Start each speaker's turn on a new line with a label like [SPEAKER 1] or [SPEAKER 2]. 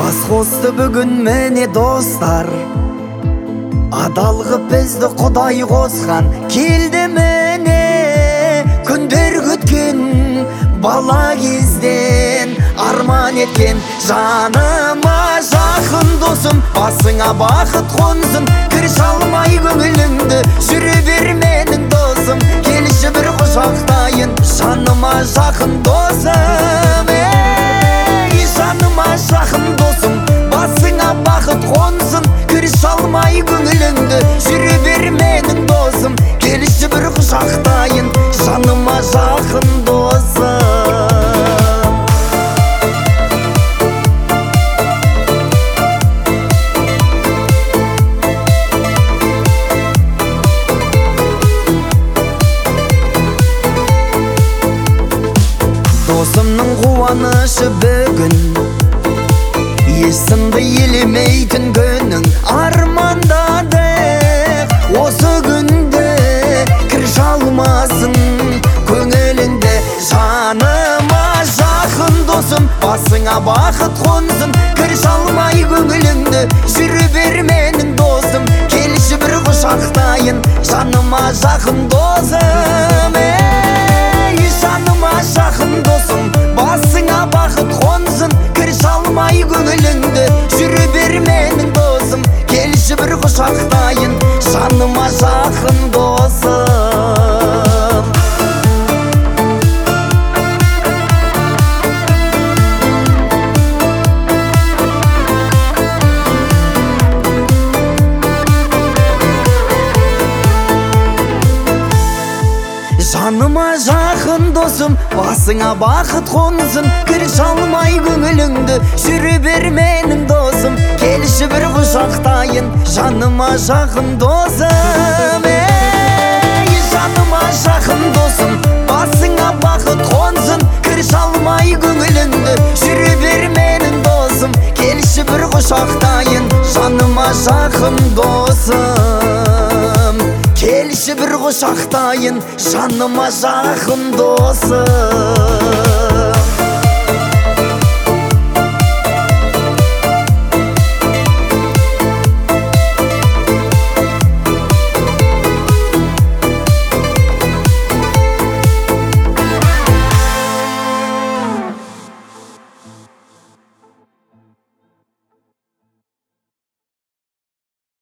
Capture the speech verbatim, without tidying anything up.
[SPEAKER 1] Бас қосты бүгін міне достар, адал қып бізді Құдай қосқан. Келді міне күндер күткен, бала кезден арман еткен. Жаныма жақын досым, басыңа бақыт қонсын. Кір шалмай көңіліңді, жүре бер менің досым. Келші бір құшақтайын, жаныма жақын досым. Ей, жаныма жақын досым, басыңа бақыт қонсын. Кір шалмай көңіліңді, жүре бер менің досым. Келші бір құшақтайын, жаныма жақын досым. Досымның қуанышы бүгін, есімді елемейтін күнің. Армандадық осы күнде, кір шалмасын көңіліңде. Жаныма жақын досым, басыңа бақыт қонсын. Кір шалмай көңіліңді, жүре бер менің досым. Келші бір құшақтайын, жаныма жақын досым. Ей, жаныма жақын досым, басыңа бақыт қонсын. Кір шалмай көңіліңді, жүре бер менің досым. Келші бір құшақтайын, жаныма жақын досым. Жаныма жақын досым, басыңа бақыт қонсын. Кір шалмай көңіліңді, жүре бер менің досым. Келші бір құшақтайын, жаныма жақын досым. Ей, жаныма жақын досым, басыңа бақыт қонсын. Кір шалмай көңіліңді, жүре бер менің досым. Келші бір құшақтайын, жаныма жақын досым. Келші бір құшақтайын, жаныма жақын досым.